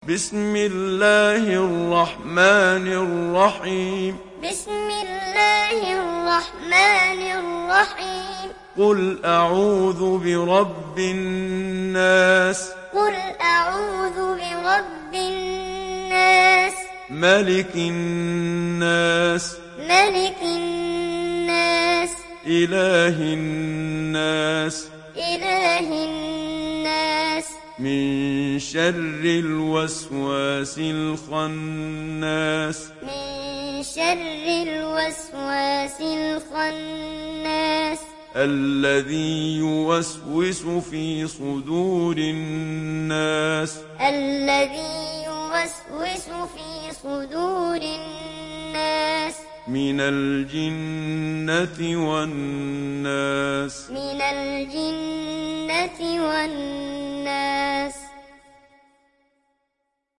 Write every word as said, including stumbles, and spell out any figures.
بسم الله الرحمن الرحيم بسم الله الرحمن الرحيم قل أعوذ برب الناس قل أعوذ برب الناس ملك الناس ملك الناس إله الناس إله الناس من شر الوسواس الخناس من شر الوسواس الخناس الذي يوسوس في صدور الناس الذي يوسوس في صدور الناس من الجنة والناس من الجنة والناس